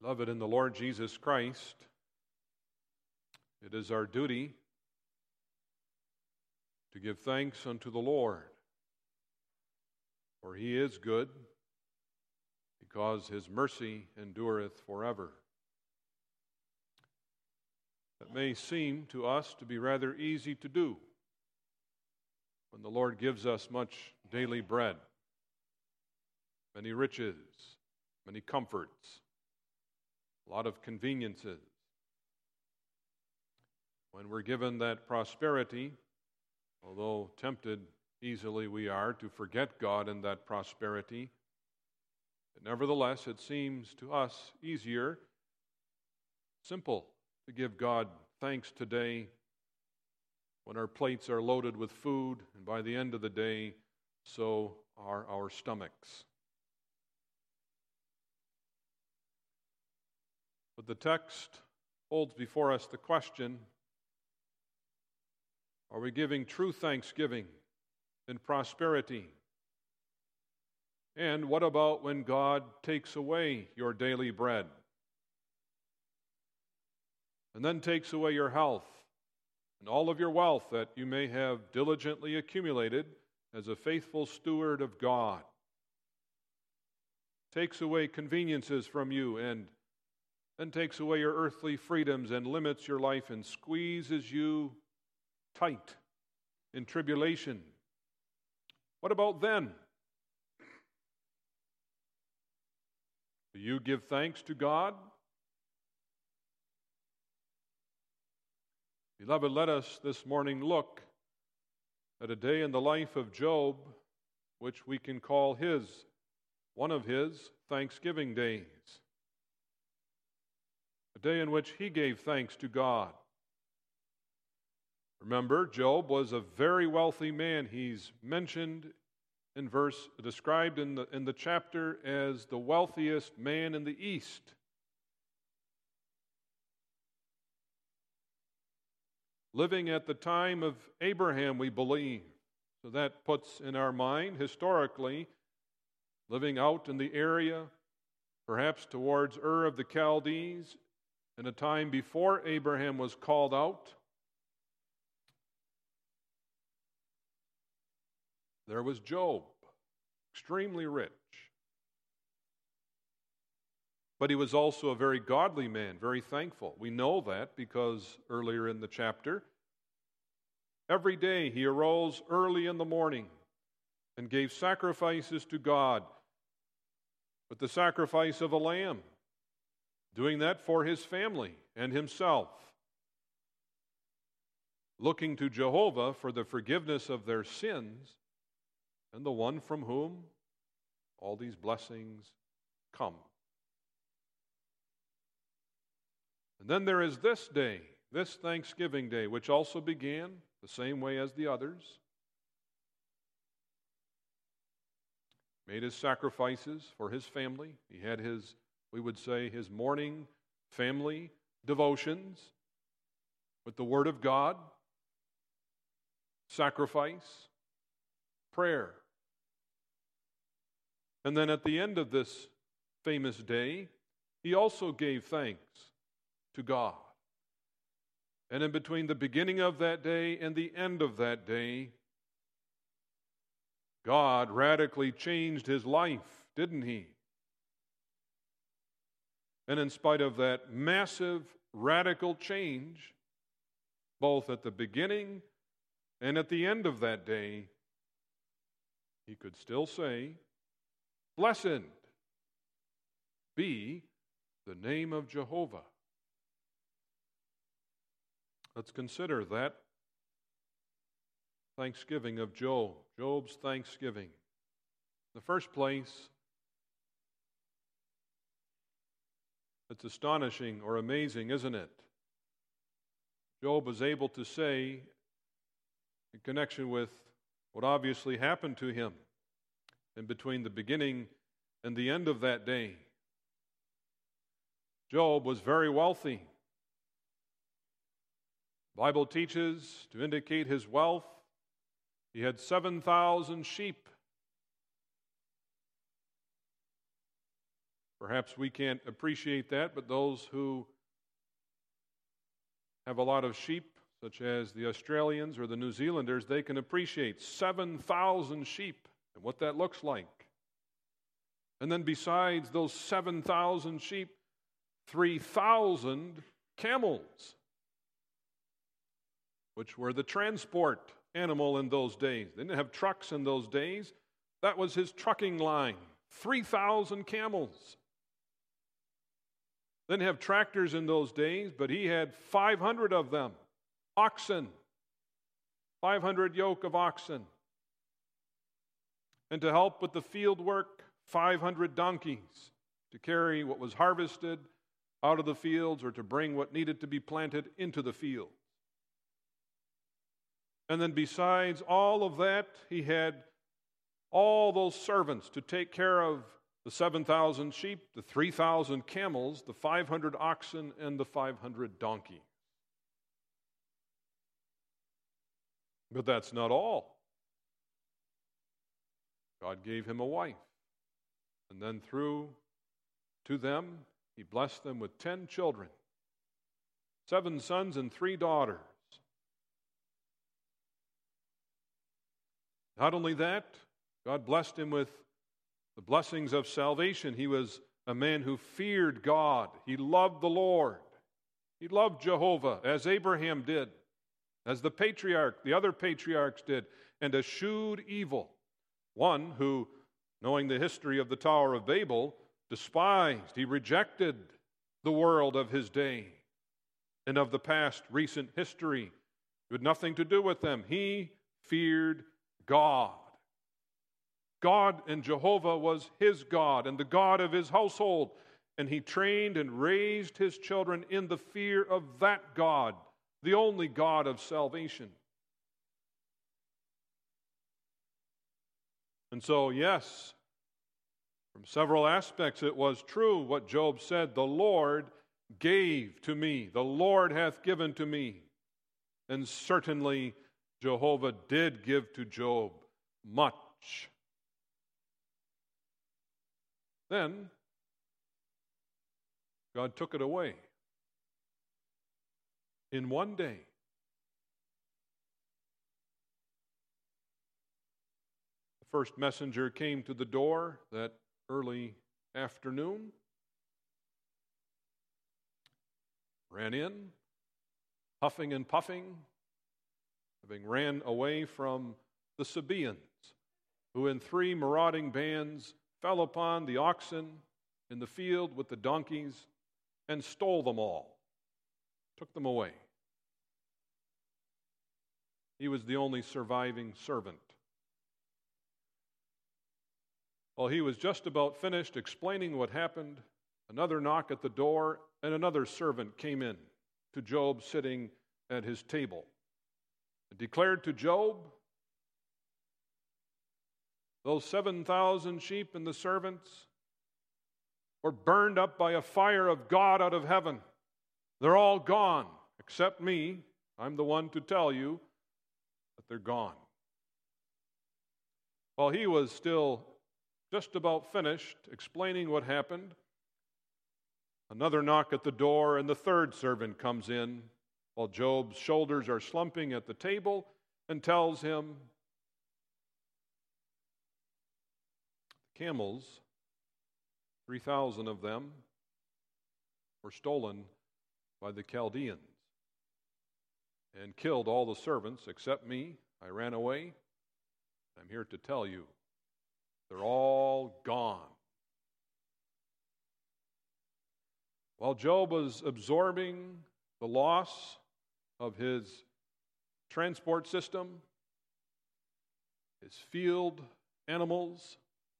Beloved in the Lord Jesus Christ, it is our duty to give thanks unto the Lord, for He is good, because His mercy endureth forever. That may seem to us to be rather easy to do when the Lord gives us much daily bread, many riches, many comforts, a lot of conveniences. When we're given that prosperity, although tempted easily we are to forget God in that prosperity, but nevertheless it seems to us easier, simple, to give God thanks today when our plates are loaded with food, and by the end of the day, so are our stomachs. But the text holds before us the question, are we giving true thanksgiving in prosperity? And what about when God takes away your daily bread? And then takes away your health and all of your wealth that you may have diligently accumulated as a faithful steward of God. Takes away conveniences from you and then takes away your earthly freedoms and limits your life and squeezes you tight in tribulation. What about then? Do you give thanks to God? Beloved, let us this morning look at a day in the life of Job, which we can call one of his Thanksgiving days. A day in which he gave thanks to God. Remember, Job was a very wealthy man. He's mentioned described in the chapter as the wealthiest man in the East. Living at the time of Abraham, we believe. So that puts in our mind, historically, living out in the area, perhaps towards Ur of the Chaldees, in a time before Abraham was called out. There was Job, extremely rich. But he was also a very godly man, very thankful. We know that because earlier in the chapter, every day he arose early in the morning and gave sacrifices to God with the sacrifice of a lamb, doing that for his family and himself, looking to Jehovah for the forgiveness of their sins and the one from whom all these blessings come. And then there is this day, this Thanksgiving Day, which also began the same way as the others. Made his sacrifices for his family. He had his morning family devotions with the Word of God, sacrifice, prayer. And then at the end of this famous day, he also gave thanks to God. And in between the beginning of that day and the end of that day, God radically changed his life, didn't he? And in spite of that massive, radical change, both at the beginning and at the end of that day, he could still say, "Blessed be the name of Jehovah." Let's consider that thanksgiving of Job, Job's thanksgiving. In the first place, it's astonishing or amazing, isn't it? Job was able to say, in connection with what obviously happened to him in between the beginning and the end of that day. Job was very wealthy. The Bible teaches to indicate his wealth, he had 7,000 sheep. Perhaps we can't appreciate that, but those who have a lot of sheep, such as the Australians or the New Zealanders, they can appreciate 7,000 sheep and what that looks like. And then besides those 7,000 sheep, 3,000 camels, which were the transport animal in those days. They didn't have trucks in those days. That was his trucking line. 3,000 camels. They didn't have tractors in those days, but he had 500 of them. Oxen. 500 yoke of oxen. And to help with the field work, 500 donkeys to carry what was harvested out of the fields or to bring what needed to be planted into the field. And then besides all of that, he had all those servants to take care of the 7,000 sheep, the 3,000 camels, the 500 oxen, and the 500 donkeys. But that's not all. God gave him a wife. And then through to them, he blessed them with 10 children, 7 sons and 3 daughters. Not only that, God blessed him with the blessings of salvation. He was a man who feared God. He loved the Lord. He loved Jehovah, as Abraham did, as the other patriarchs did, and eschewed evil. One who, knowing the history of the Tower of Babel, despised, he rejected the world of his day and of the past recent history. He had nothing to do with them. He feared God. God and Jehovah was his God and the God of his household. And he trained and raised his children in the fear of that God, the only God of salvation. And so, yes, from several aspects it was true what Job said, the Lord gave to me, the Lord hath given to me. And certainly Jehovah did give to Job much. Then God took it away in one day. The first messenger came to the door that early afternoon, ran in, huffing and puffing, having ran away from the Sabaeans, who in 3 marauding bands fell upon the oxen in the field with the donkeys and stole them all, took them away. He was the only surviving servant. While he was just about finished explaining what happened, another knock at the door, and another servant came in to Job sitting at his table and declared to Job, those 7,000 sheep and the servants were burned up by a fire of God out of heaven. They're all gone, except me. I'm the one to tell you that they're gone. While he was still just about finished explaining what happened, another knock at the door, and the third servant comes in while Job's shoulders are slumping at the table and tells him, camels, 3,000 of them, were stolen by the Chaldeans and killed all the servants except me. I ran away. I'm here to tell you, they're all gone. While Job was absorbing the loss of his transport system, his field animals,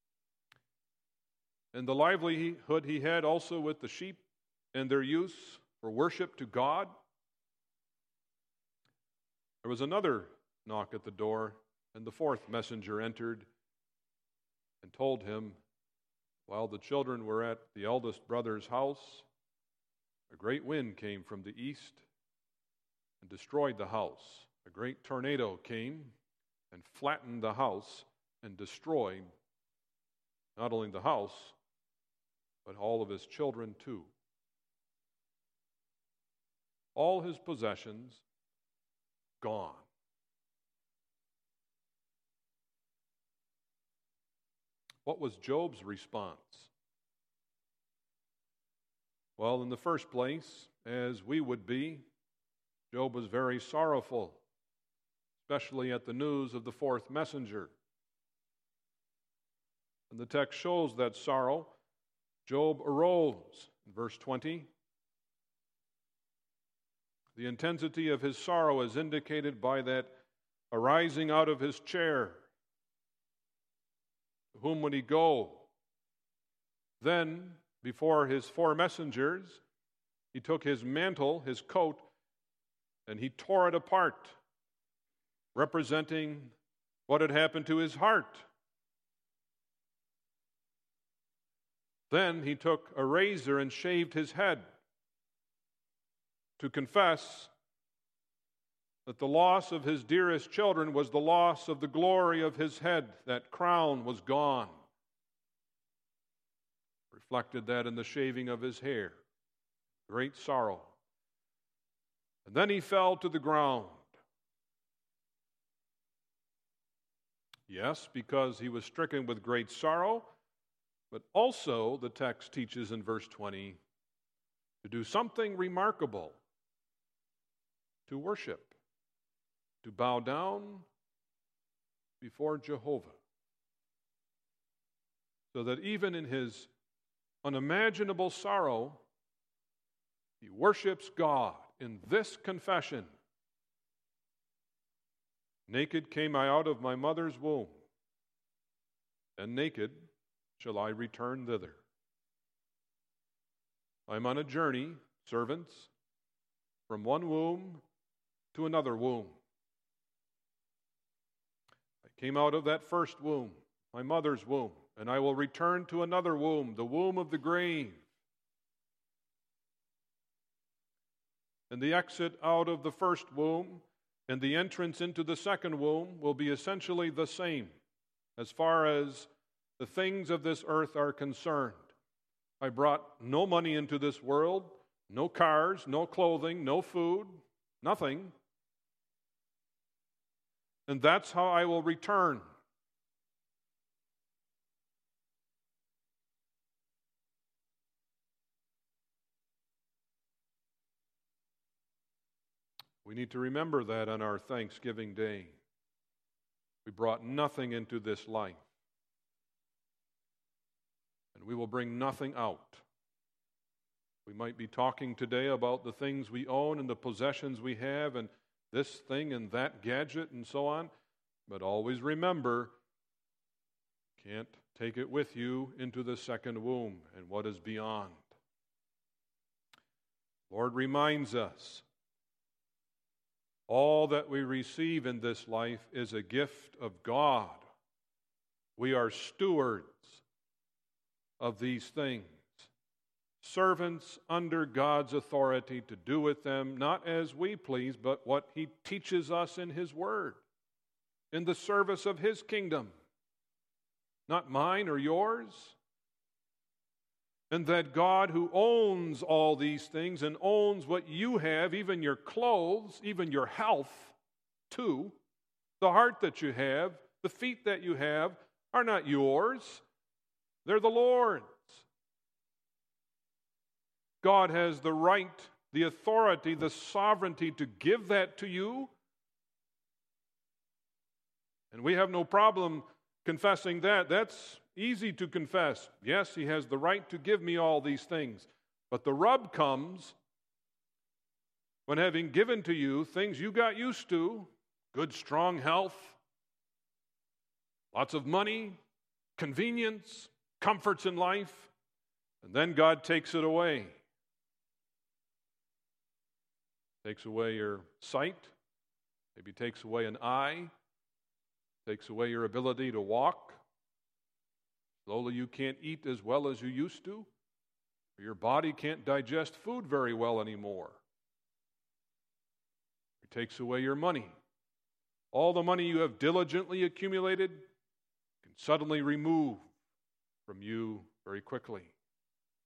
and the livelihood he had also with the sheep and their use for worship to God, there was another knock at the door, and the fourth messenger entered and told him, while the children were at the eldest brother's house, a great wind came from the east and destroyed the house. A great tornado came and flattened the house and destroyed not only the house, but all of his children too. All his possessions gone. What was Job's response? Well, in the first place, as we would be, Job was very sorrowful, especially at the news of the fourth messenger. And the text shows that sorrow. Job arose, in verse 20. The intensity of his sorrow is indicated by that arising out of his chair. To whom would he go? Then, before his four messengers, he took his mantle, his coat, and he tore it apart, representing what had happened to his heart. Then he took a razor and shaved his head to confess that the loss of his dearest children was the loss of the glory of his head. That crown was gone. Reflected that in the shaving of his hair. Great sorrow. And then he fell to the ground. Yes, because he was stricken with great sorrow, but also, the text teaches in verse 20, to do something remarkable, to worship, to bow down before Jehovah. So that even in his unimaginable sorrow, he worships God in this confession. Naked came I out of my mother's womb, and naked shall I return thither. I'm on a journey, servants, from one womb to another womb. I came out of that first womb, my mother's womb, and I will return to another womb, the womb of the grave. And the exit out of the first womb and the entrance into the second womb will be essentially the same as far as the things of this earth are concerned. I brought no money into this world, no cars, no clothing, no food, nothing. And that's how I will return. We need to remember that on our Thanksgiving Day. We brought nothing into this life. And we will bring nothing out. We might be talking today about the things we own and the possessions we have and this thing and that gadget and so on. But always remember, you can't take it with you into the second womb and what is beyond. Lord reminds us, all that we receive in this life is a gift of God. We are stewards of these things, servants under God's authority to do with them, not as we please, but what He teaches us in His Word, in the service of His kingdom, not mine or yours. And that God, who owns all these things and owns what you have, even your clothes, even your health, too, the heart that you have, the feet that you have, are not yours. They're the Lord's. God has the right, the authority, the sovereignty to give that to you. And we have no problem confessing that. That's easy to confess. Yes, He has the right to give me all these things. But the rub comes when, having given to you things you got used to, good, strong health, lots of money, convenience, comforts in life, and then God takes it away. Takes away your sight, maybe takes away an eye, takes away your ability to walk. Slowly you can't eat as well as you used to. Your body can't digest food very well anymore. It takes away your money. All the money you have diligently accumulated can suddenly remove from you very quickly.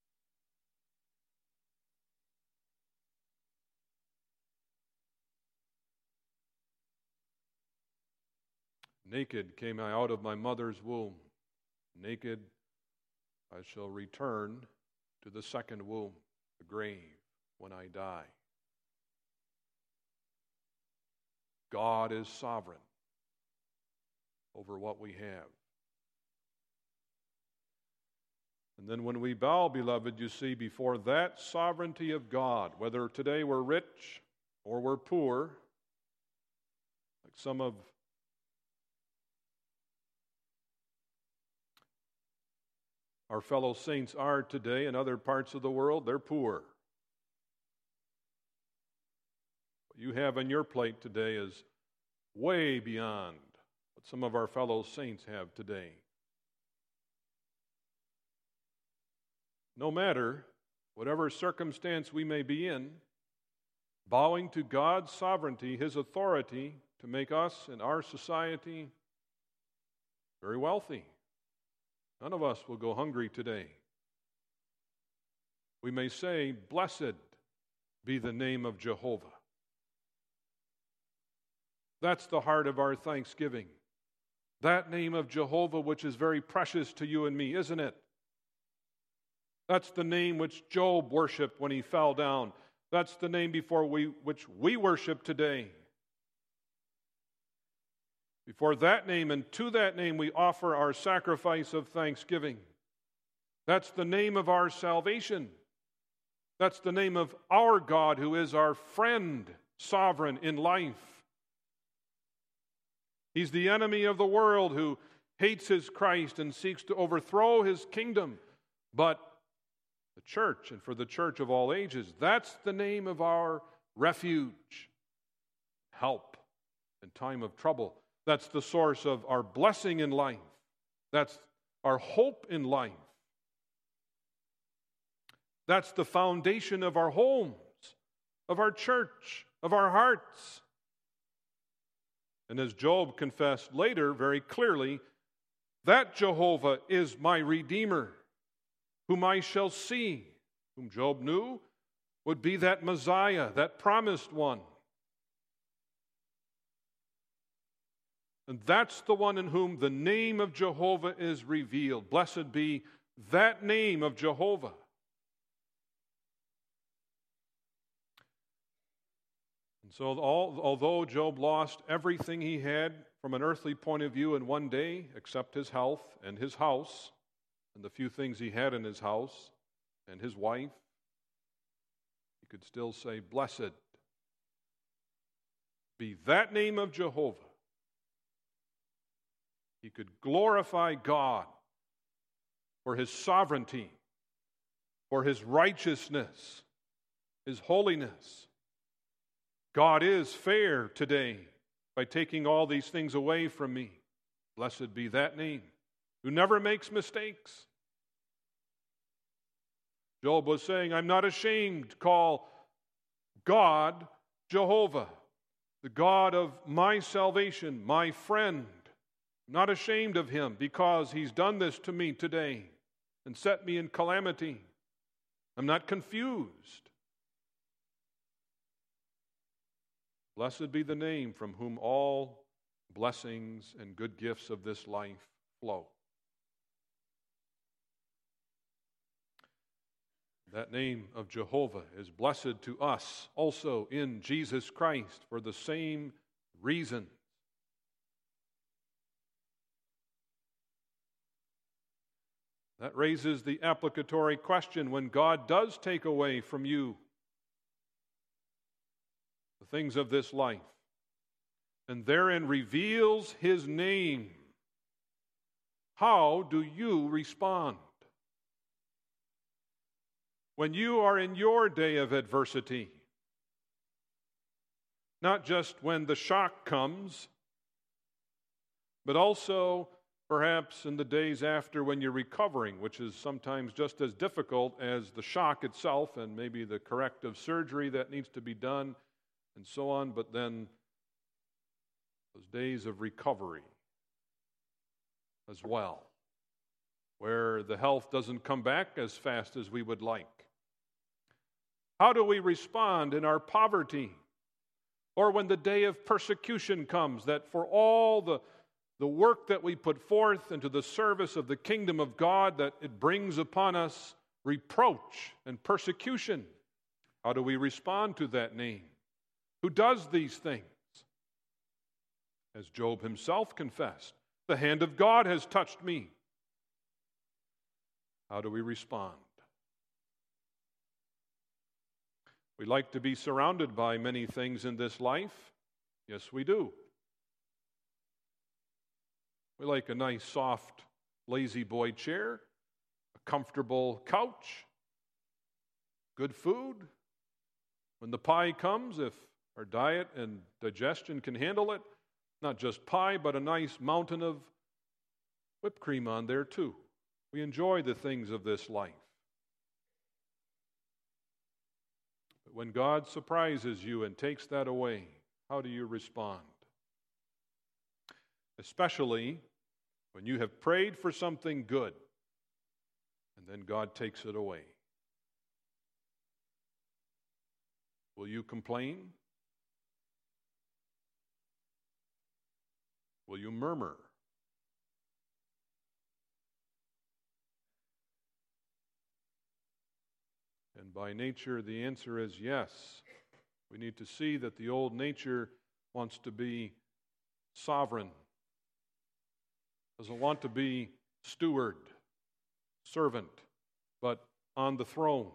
Naked came I out of my mother's womb. Naked I shall return to the second womb, the grave, when I die. God is sovereign over what we have. And then when we bow, beloved, you see, before that sovereignty of God, whether today we're rich or we're poor, like some of our fellow saints are today in other parts of the world, they're poor. What you have on your plate today is way beyond what some of our fellow saints have today. No matter whatever circumstance we may be in, bowing to God's sovereignty, His authority to make us and our society very wealthy. None of us will go hungry today. We may say, "Blessed be the name of Jehovah." That's the heart of our thanksgiving. That name of Jehovah, which is very precious to you and me, isn't it? That's the name which Job worshiped when he fell down. That's the name which we worship today. Before that name and to that name we offer our sacrifice of thanksgiving. That's the name of our salvation. That's the name of our God who is our friend, sovereign in life. He's the enemy of the world who hates his Christ and seeks to overthrow his kingdom. But the church, and for the church of all ages, that's the name of our refuge, help in time of trouble. That's the source of our blessing in life. That's our hope in life. That's the foundation of our homes, of our church, of our hearts. And as Job confessed later very clearly, that Jehovah is my Redeemer, whom I shall see, whom Job knew would be that Messiah, that promised one. And that's the one in whom the name of Jehovah is revealed. Blessed be that name of Jehovah. And so although Job lost everything he had from an earthly point of view in one day, except his health and his house, and the few things he had in his house, and his wife, he could still say, "Blessed be that name of Jehovah." He could glorify God for His sovereignty, for His righteousness, His holiness. God is fair today by taking all these things away from me. Blessed be that name, who never makes mistakes. Job was saying, I'm not ashamed to call God Jehovah, the God of my salvation, my friend. I'm not ashamed of Him because He's done this to me today and set me in calamity. I'm not confused. Blessed be the name from whom all blessings and good gifts of this life flow. That name of Jehovah is blessed to us also in Jesus Christ for the same reason. That raises the applicatory question: when God does take away from you the things of this life, and therein reveals His name, how do you respond? When you are in your day of adversity, not just when the shock comes, but also perhaps in the days after when you're recovering, which is sometimes just as difficult as the shock itself and maybe the corrective surgery that needs to be done and so on, but then those days of recovery as well, where the health doesn't come back as fast as we would like. How do we respond in our poverty? Or when the day of persecution comes, that for all the the work that we put forth into the service of the kingdom of God, that it brings upon us reproach and persecution. How do we respond to that name? Who does these things? As Job himself confessed, the hand of God has touched me. How do we respond? We like to be surrounded by many things in this life. Yes, we do. We like a nice, soft, lazy boy chair, a comfortable couch, good food. When the pie comes, if our diet and digestion can handle it, not just pie, but a nice mountain of whipped cream on there too. We enjoy the things of this life. But when God surprises you and takes that away, how do you respond? Especially when you have prayed for something good and then God takes it away. Will you complain? Will you murmur? And by nature, the answer is yes. We need to see that the old nature wants to be sovereign, doesn't want to be steward, servant, but on the throne.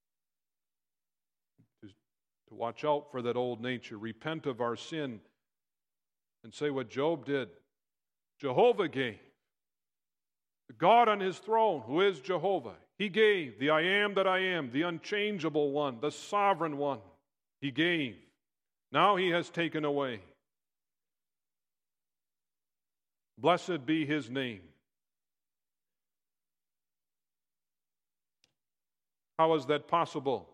To watch out for that old nature, repent of our sin, and say what Job did. Jehovah gave. The God on his throne, who is Jehovah, he gave. The I am that I am, the unchangeable one, the sovereign one, he gave. Now he has taken away. Blessed be his name. How is that possible?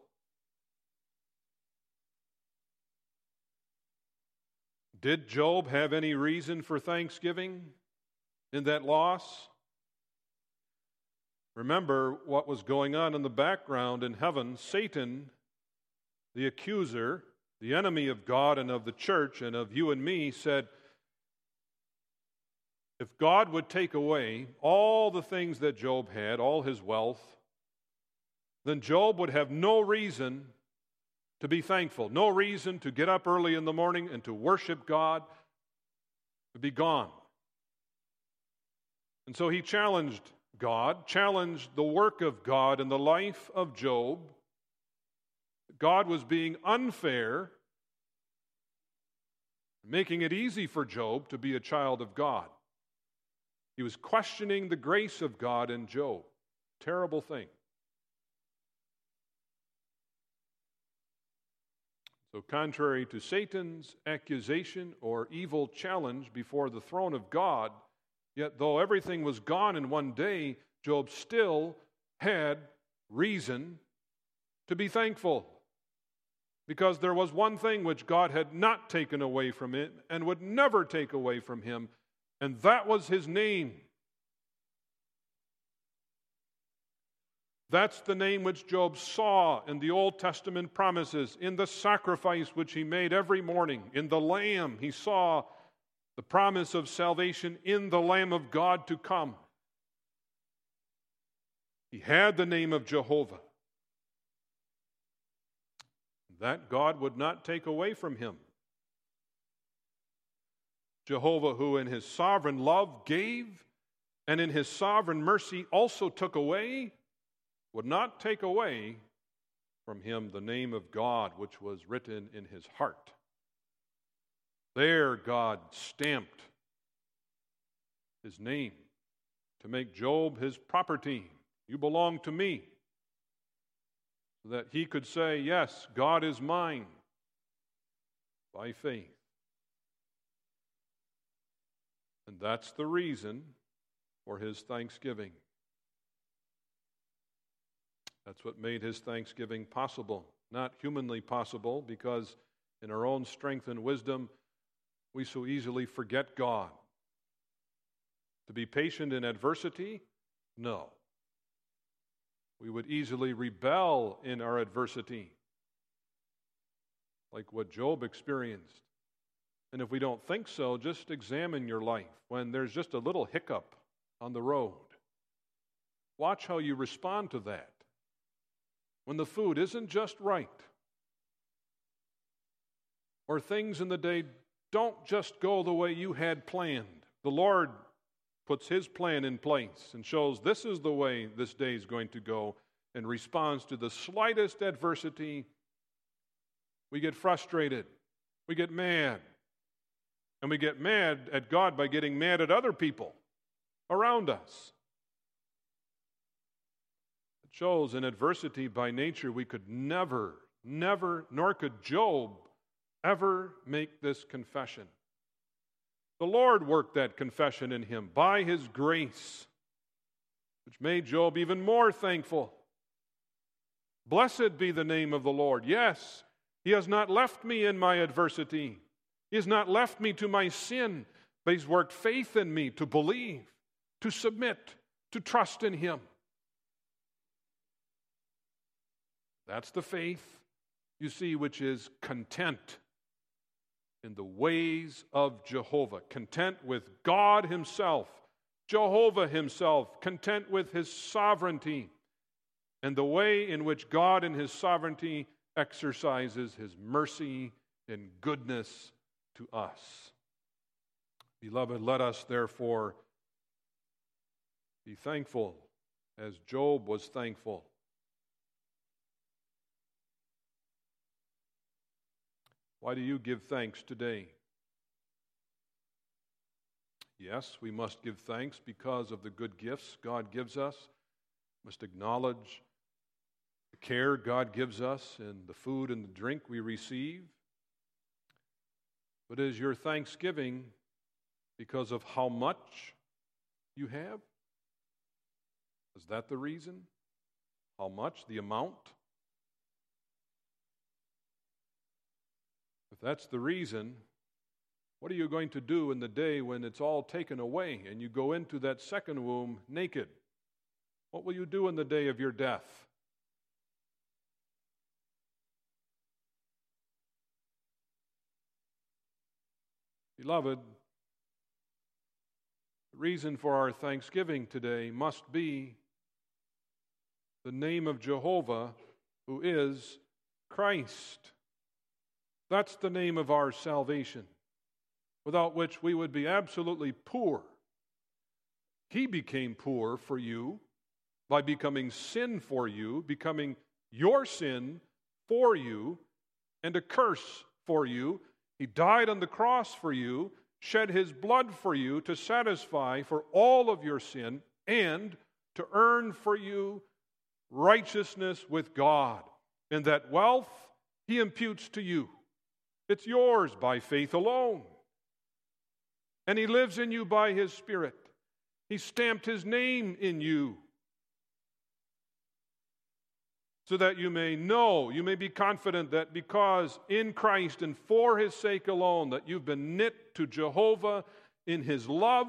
Did Job have any reason for thanksgiving in that loss? Remember what was going on in the background in heaven. Satan, the accuser, the enemy of God and of the church and of you and me, said, if God would take away all the things that Job had, all his wealth, then Job would have no reason to be thankful, no reason to get up early in the morning and to worship God. It would be gone. And so he challenged God, challenged the work of God in the life of Job. God was being unfair, making it easy for Job to be a child of God. He was questioning the grace of God in Job. Terrible thing. So contrary to Satan's accusation or evil challenge before the throne of God, yet though everything was gone in one day, Job still had reason to be thankful. Because there was one thing which God had not taken away from him and would never take away from him, and that was his name. That's the name which Job saw in the Old Testament promises, in the sacrifice which he made every morning, in the Lamb. He saw the promise of salvation in the Lamb of God to come. He had the name of Jehovah. That God would not take away from him. Jehovah, who in his sovereign love gave, and in his sovereign mercy also took away, would not take away from him the name of God which was written in his heart. There God stamped his name to make Job his property. You belong to me. So that he could say, yes, God is mine by faith. And that's the reason for his thanksgiving. That's what made his thanksgiving possible. Not humanly possible, because in our own strength and wisdom, we so easily forget God. To be patient in adversity? No. We would easily rebel in our adversity, like what Job experienced. And if we don't think so, just examine your life when there's just a little hiccup on the road. Watch how you respond to that. When the food isn't just right, or things in the day don't just go the way you had planned. The Lord puts His plan in place and shows this is the way this day is going to go, and responds to the slightest adversity. We get frustrated. We get mad. And we get mad at God by getting mad at other people around us. It shows in adversity by nature we could never, nor could Job ever make this confession. The Lord worked that confession in him by His grace, which made Job even more thankful. Blessed be the name of the Lord. Yes, He has not left me in my adversity. He has not left me to my sin, but He's worked faith in me to believe, to submit, to trust in Him. That's the faith, you see, which is content in the ways of Jehovah, content with God Himself, Jehovah Himself, content with His sovereignty, and the way in which God in His sovereignty exercises His mercy and goodness to us. Beloved, let us therefore be thankful as Job was thankful. Why do you give thanks today? Yes, we must give thanks because of the good gifts God gives us. We must acknowledge the care God gives us and the food and the drink we receive. But is your thanksgiving because of how much you have? Is that the reason? How much? The amount? If that's the reason, what are you going to do in the day when it's all taken away and you go into that second womb naked? What will you do in the day of your death? Beloved, the reason for our thanksgiving today must be the name of Jehovah, who is Christ. That's the name of our salvation, without which we would be absolutely poor. He became poor for you by becoming sin for you, becoming your sin for you, and a curse for you. He died on the cross for you, shed His blood for you to satisfy for all of your sin and to earn for you righteousness with God. And that wealth He imputes to you. It's yours by faith alone. And He lives in you by His Spirit. He stamped His name in you so that you may know, you may be confident that because in Christ and for His sake alone that you've been knit to Jehovah in His love,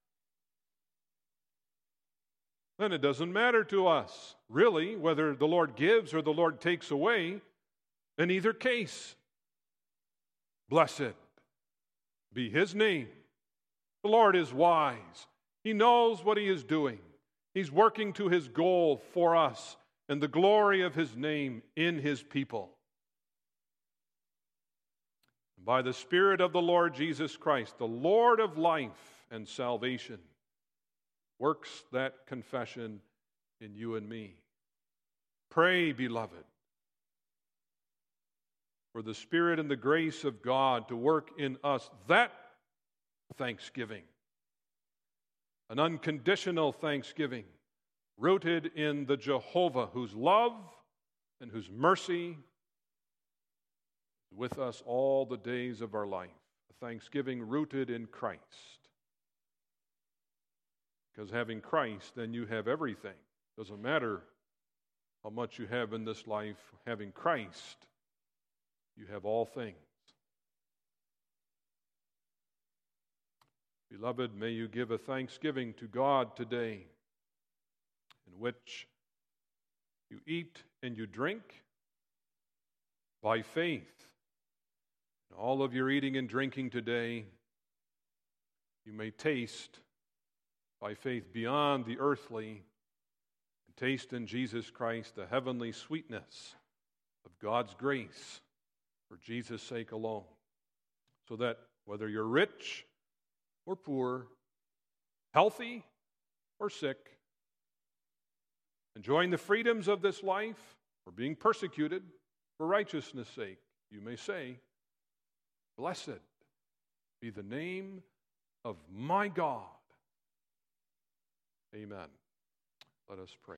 then it doesn't matter to us, really, whether the Lord gives or the Lord takes away. In either case, blessed be His name. The Lord is wise. He knows what He is doing. He's working to His goal for us and the glory of His name in His people. By the Spirit of the Lord Jesus Christ, the Lord of life and salvation, works that confession in you and me. Pray, beloved, for the Spirit and the grace of God to work in us that thanksgiving, an unconditional thanksgiving, rooted in the Jehovah whose love and whose mercy is with us all the days of our life. A thanksgiving rooted in Christ. Because having Christ, then you have everything. Doesn't matter how much you have in this life. Having Christ, you have all things. Beloved, may you give a thanksgiving to God today in which you eat and you drink by faith, In all of your eating and drinking today, you may taste by faith beyond the earthly, and taste in Jesus Christ the heavenly sweetness of God's grace for Jesus' sake alone. So that whether you're rich or poor, healthy or sick, enjoying the freedoms of this life or being persecuted for righteousness' sake, you may say, "Blessed be the name of my God." Amen. Let us pray.